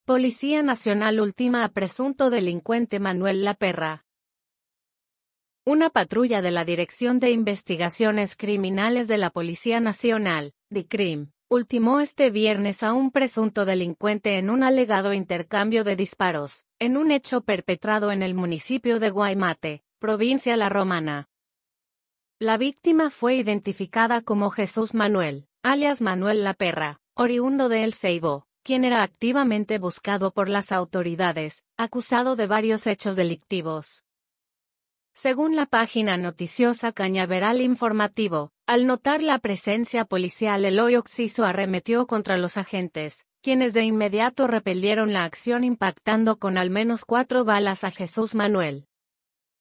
Policía Nacional ultima a presunto delincuente Manuel Laperra. Una patrulla de la Dirección de Investigaciones Criminales de la Policía Nacional, DICRIM, ultimó este viernes a un presunto delincuente en un alegado intercambio de disparos, en un hecho perpetrado en el municipio de Guaymate, provincia La Romana. La víctima fue identificada como Jesús Manuel, alias Manuel Laperra, oriundo de El Ceibo, quien era activamente buscado por las autoridades, acusado de varios hechos delictivos. Según la página noticiosa Cañaveral Informativo, al notar la presencia policial Eloy Oxiso arremetió contra los agentes, quienes de inmediato repelieron la acción impactando con al menos 4 balas a Jesús Manuel.